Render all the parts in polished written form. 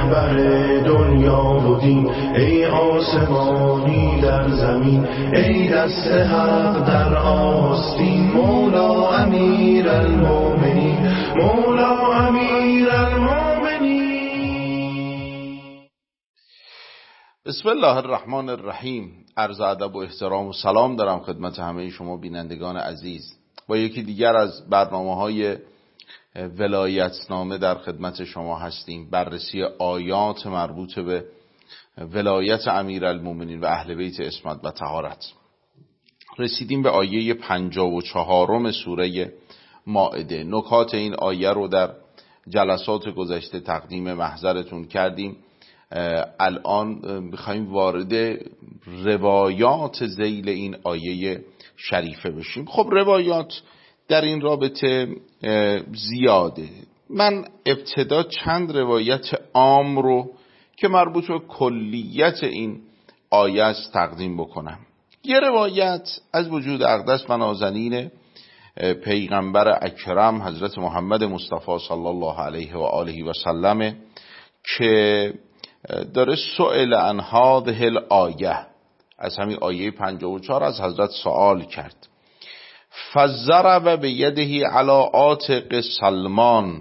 رهبر دنیا و دین، ای آسمانی در زمین، ای دست حق در آستین، مولا امیر المومنین، مولا امیر المومنین. بسم الله الرحمن الرحیم. عرض ادب و احترام و سلام دارم خدمت همه شما بینندگان عزیز. با یکی دیگر از برنامه‌های ولایتنامه در خدمت شما هستیم. بررسی آیات مربوط به ولایت امیرالمومنین و اهل بیت عصمت و طهارت. رسیدیم به آیه 54 سوره مائده. نکات این آیه رو در جلسات گذشته تقدیم محضرتون کردیم. الان میخوایم وارد روایات ذیل این آیه شریفه بشیم. خب روایات در این رابطه زیاده. من ابتدا چند روایت عام رو که مربوط به کلیت این آیه است تقدیم بکنم. یه روایت از وجود اقدس و نازنین پیغمبر اکرم حضرت محمد مصطفی صلی الله علیه و آله و سلم که داره سئل عن هذه الآیه، از همین آیه 54 از حضرت سوال کرد. فضرب بیده علی عاتق سلمان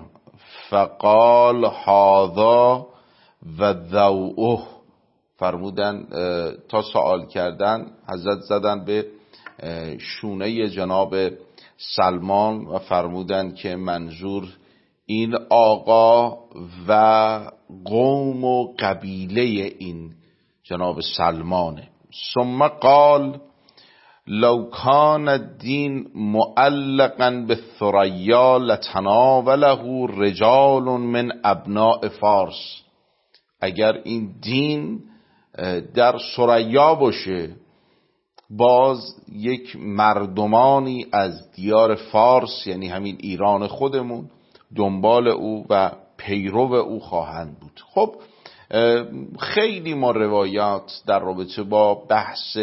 فقال هذا و ذوؤه. فرمودن تا سوال کردن حضرت زدن به شونه جناب سلمان و فرمودن که منظور این آقا و قوم و قبیله این جناب سلمانه. ثم قال لو کان الدین معلقا بالثریا لتناوله رجال من ابناء فارس. اگر این دین در ثریا باشه، باز یک مردمانی از دیار فارس، یعنی همین ایران خودمون، دنبال او و پیرو او خواهند بود. خب خیلی ما روایات در رابطه با بحث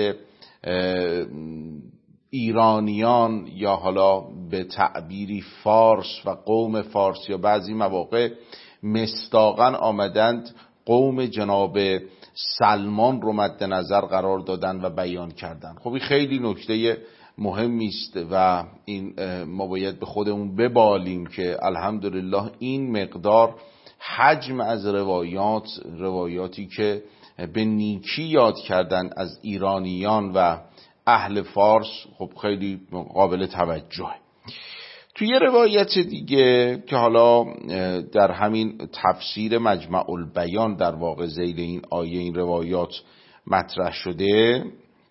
ایرانیان یا حالا به تعبیری فارس و قوم فارس یا بعضی مواقع مصداقاً آمدند قوم جناب سلمان رو مد نظر قرار دادن و بیان کردن. خب این خیلی نکته مهمی است و این ما باید به خودمون ببالیم که الحمدلله این مقدار حجم از روایاتی که به نیکی یاد کردن از ایرانیان و اهل فارس خب خیلی قابل توجهه. توی یه روایت دیگه که حالا در همین تفسیر مجمع البیان در واقع ذیل این آیه این روایات مطرح شده،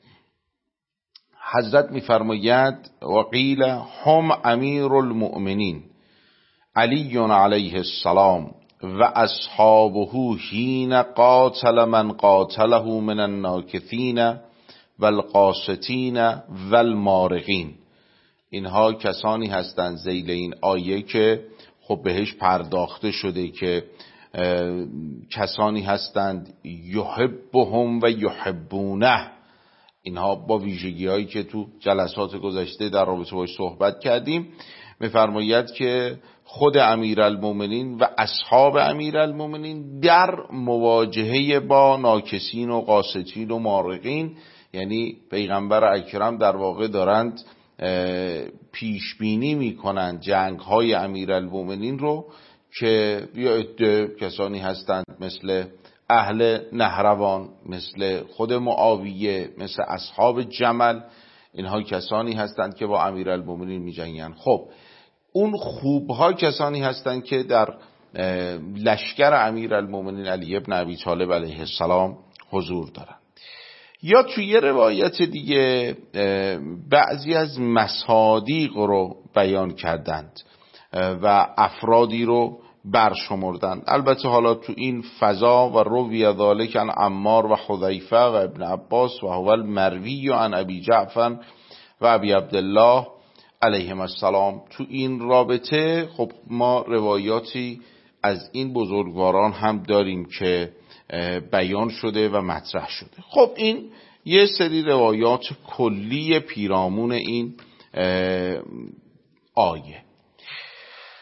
حضرت می‌فرماید و قیل هم امیر المؤمنین علی علیه السلام و اصحابه حین قاتل من قاتله من الناکثین والقاسطین والمارقین. اینها کسانی هستند ذیل این آیه که خب بهش پرداخته شده که کسانی هستند یحبهم و یحبونه. اینها با ویژگی هایی که تو جلسات گذشته در رابطه باش صحبت کردیم میفرماید که خود امیرالمومنین و اصحاب امیرالمومنین در مواجهه با ناکسین و قاسطین و مارقین، یعنی پیغمبر اکرم در واقع دارند پیش بینی میکنند جنگ های امیرالمومنین رو که بیا عده کسانی هستند مثل اهل نهروان، مثل خود معاویه، مثل اصحاب جمل. اینها کسانی هستند که با امیرالمومنین میجنگند. خب اون خوبها کسانی هستند که در لشکر امیرالمومنین علی ابن ابی طالب علیه السلام حضور دارند. یا توی یه روایت دیگه بعضی از مصادیق رو بیان کردند و افرادی رو برشمردند. البته حالا تو این فضا و روی ذالک عن عمار و حذیفه و ابن عباس و هو المروی عن ابی جعفر و ابی عبدالله علیهم السلام. تو این رابطه خب ما روایاتی از این بزرگواران هم داریم که بیان شده و مطرح شده. خب این یه سری روایات کلی پیرامون این آیه.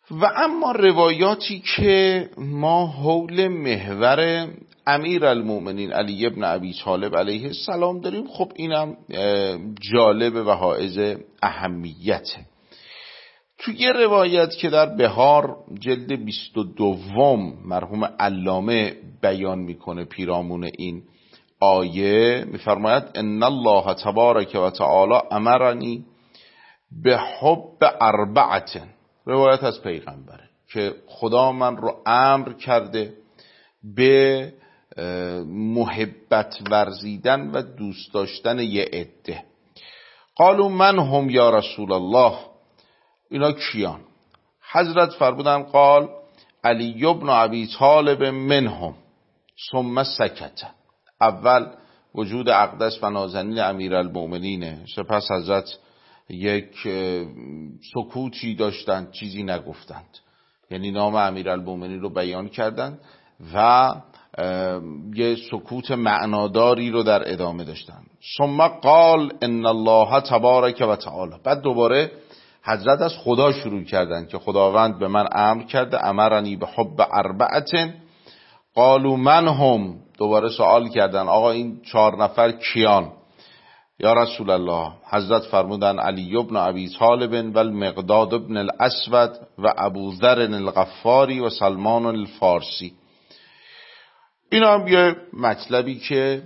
و اما روایاتی که ما حول محور امیر المؤمنین علی ابن ابی طالب علیه السلام داریم، خب اینم جالب و حائز اهمیته. تو یه روایت که در بهار جلد 22 مرحوم علامه بیان میکنه پیرامون این آیه، میفرماید ان الله تبارک و تعالی امرنی به حب اربعه، روایت از پیغمبره که خدا من رو امر کرده به محبت ورزیدن و دوست داشتن یه عده. قالوا من هم یا رسول الله، اینا کیان؟ حضرت فرمودن قال علی ابن ابی طالب منهم ثم سکت. اول وجود اقدس و نازنین امیرالمؤمنینه، سپس حضرت یک سکوتی داشتند، چیزی نگفتند، یعنی نام امیرالمؤمنین رو بیان کردند و یه سکوت معناداری رو در ادامه داشتند. ثم قال ان الله تبارک و تعالی، بعد دوباره حضرت از خدا شروع کردند که خداوند به من امر کرده امرنی به حب اربعه. قالوا من هم، دوباره سوال کردن آقا این 4 نفر کیان یا رسول الله؟ حضرت فرمودن علی ابن ابی طالب و المقداد ابن الاسود و ابو ذر الغفاری و سلمان الفارسی. این هم یه مطلبی که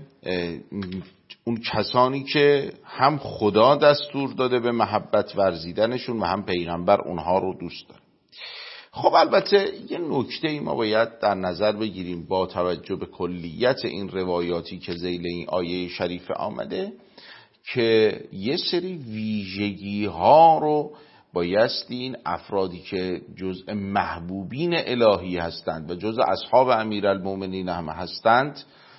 اون کسانی که هم خدا دستور داده به محبت ورزیدنشون و هم پیغمبر اونها رو دوست داره. خب البته یه نکته ای ما باید در نظر بگیریم با توجه به کلیت این روایاتی که ذیل این آیه شریفه آمده، که یه سری ویژگی ها رو بایستی این افرادی که جزء محبوبین الهی هستند و جزء اصحاب امیرالمؤمنین هم هستند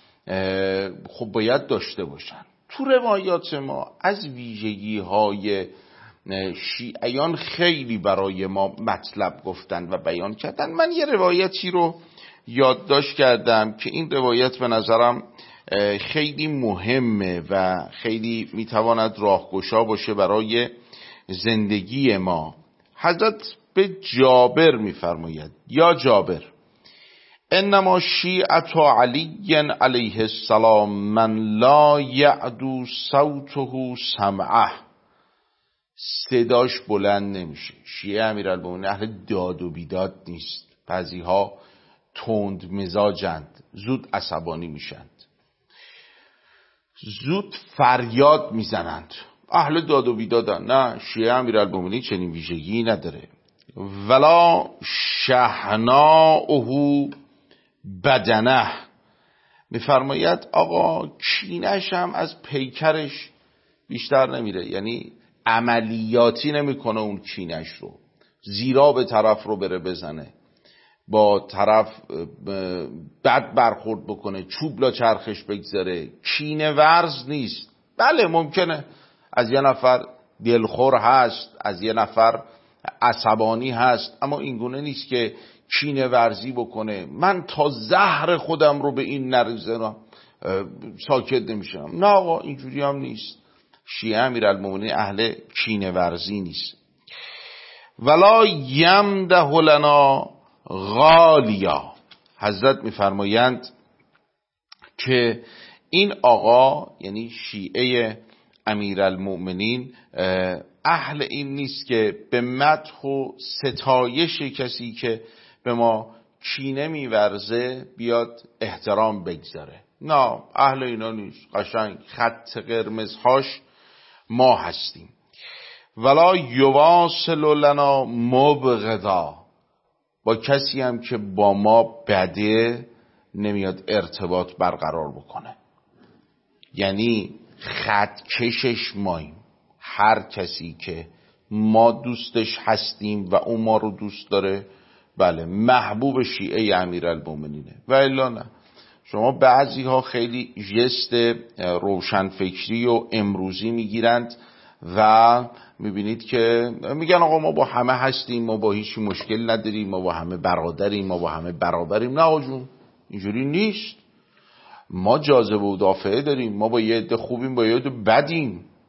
خب باید داشته باشند. تو روایات ما از ویژگی های شیعیان خیلی برای ما مطلب گفتن و بیان کردن. من یه روایتی رو یادداشت کردم که این روایت به نظرم خیلی مهمه و خیلی میتواند راهگشا باشه برای زندگی ما. حضرت به جابر میفرماید یا جابر انما شیعت علی علیه السلام من لا یعدو صوته سمعه، صداش بلند نمیشه. شیعه امیرالمؤمنین اهل داد و بیداد نیست، بعضیها تند مزاجند، زود عصبانی میشند، زود فریاد میزنند، اهل داد و بیدادن. نه، شیعه امیرالمؤمنین چنین ویژگی نداره. ولا شحناؤه بدنه، میفرماید آقا کینش هم از پیکرش بیشتر نمیره، یعنی عملیاتی نمیکنه اون کینش رو، زیرا به طرف رو بره بزنه، با طرف بد برخورد بکنه، چوب لا چرخش بگذاره، کینه ورز نیست. بله ممکنه از یه نفر دلخور هست، از یه نفر عصبانی هست، اما اینگونه نیست که کینه ورزی بکنه من تا زهر خودم رو به این نریزم ساکت نمیشم. نه آقا اینجوری هم نیست. شیعه امیرالمؤمنین اهل کینه ورزی نیست. ولا یمده لنا غالیا، حضرت میفرمایند که این آقا یعنی شیعه امیرالمؤمنین اهل این نیست که به مدح و ستایش کسی که به ما کینه میورزه بیاد احترام بگذاره. نه، اهل اینا نیست. قشنگ خط قرمزهاش ما هستیم. ولا یواصل لنا مبغضا، با کسی هم که با ما بده نمیاد ارتباط برقرار بکنه، یعنی خط کشش ماییم. هر کسی که ما دوستش هستیم و اون ما رو دوست داره، بله محبوب شیعه امیرالمؤمنینه. و الا نه. شما بعضی ها خیلی ژست روشنفکری و امروزی میگیرند و میبینید که میگن آقا ما با همه هستیم، ما با هیچ مشکل نداریم، ما با همه برادریم، ما با همه برابریم. نه آقا جون، اینجوری نیست. ما جاذبه و دافعه داریم، ما با یه عده خوبیم، با یه عده بدیم.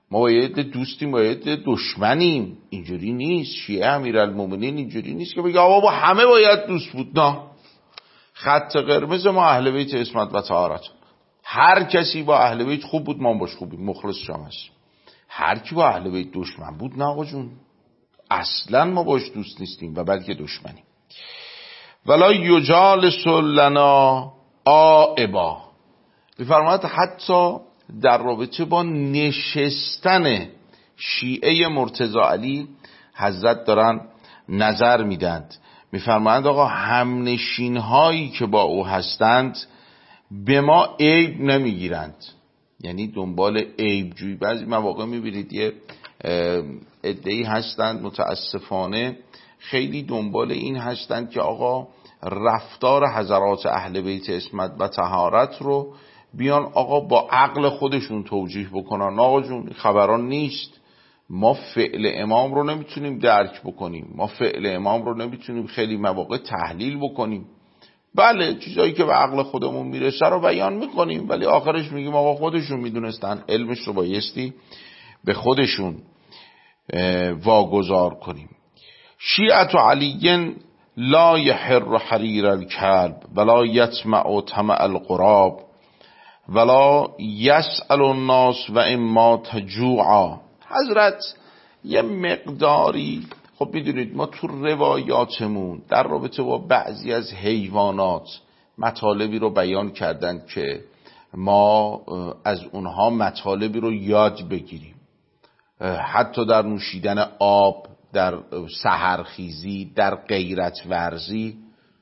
ما باید دوستیم باید دشمنیم. اینجوری نیست. شیعه امیرالمومنین اینجوری نیست که بگه آقا با همه باید دوست بود. نه، خط قرمز ما اهل بیت عصمت و طهارت. هر کسی با اهل بیت خوب بود ما باش خوبیم، مخلص شما هست. هر کی با اهل بیت دشمن بود نه آقا جون، اصلا ما باش دوست نیستیم و بلکه دشمنیم. ولا یجالس لنا عائبا، می‌فرماید حتی در رابطه با نشستن شیعه مرتضی علی حضرت دارن نظر میدند. می‌فرمایند آقا همنشین هایی که با او هستند به ما عیب نمیگیرند، یعنی دنبال عیب جویی. بعضی مواقع میبینید یه عده‌ای هستند متاسفانه خیلی دنبال این هستند که آقا رفتار حضرات اهل بیت عصمت و طهارت رو بیان آقا با عقل خودشون توجیه بکنن. آقا جون خبران نیست، ما فعل امام رو نمیتونیم درک بکنیم، ما فعل امام رو نمیتونیم خیلی مواقع تحلیل بکنیم. بله چیزایی که به عقل خودمون میرسه رو بیان میکنیم، ولی آخرش میگیم آقا خودشون میدونستن، علمش رو بایستی به خودشون واگذار کنیم. شیعت علی لا یحر حریر الکلب ولا یطمع طمع الغراب ولا یسأل الناس و اما تجوعا. حضرت یه مقداری خب میدونید ما تو روایاتمون در رابطه با بعضی از حیوانات مطالبی رو بیان کردن که ما از اونها مطالبی رو یاد بگیریم، حتی در نوشیدن آب، در سحرخیزی، در غیرت ورزی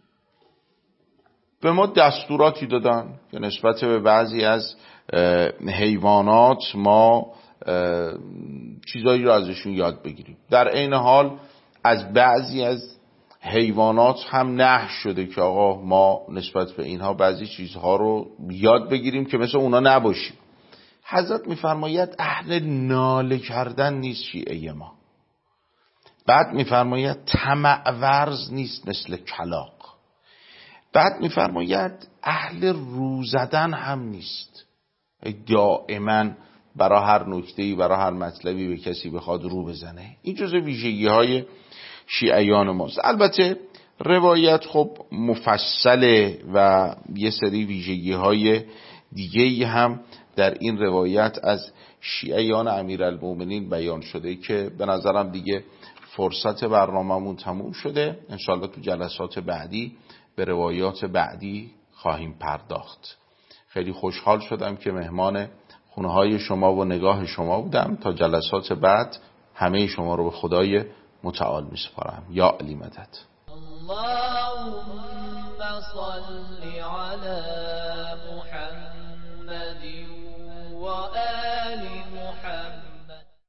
به ما دستوراتی دادن که نسبت به بعضی از حیوانات ما چیزایی رو ازشون یاد بگیریم. در عین حال از بعضی از حیوانات هم نهی شده که آقا ما نسبت به اینها بعضی چیزها رو یاد بگیریم که مثل اونا نباشیم. حضرت میفرماید اهل ناله کردن نیست شیعه ما. بعد میفرماید طمع ورز نیست مثل کلاغ. بعد میفرماید اهل رو زدن هم نیست، دائما برای هر نکته‌ای برای هر مطلبی به کسی بخواد رو بزنه. این جزء ویژگی‌های شیعیان ماست. البته روایت خب مفصله و یه سری ویژگی‌های دیگه‌ای هم در این روایت از شیعیان امیرالمومنین بیان شده که به نظرم دیگه فرصت برنامه‌مون تموم شده. انشالله تو جلسات بعدی به روایات بعدی خواهیم پرداخت. خیلی خوشحال شدم که مهمان خونه‌های شما و نگاه شما بودم. تا جلسات بعد همه شما رو به خدای متعال می‌سپارم. یا علی مدد. اللهم صل علی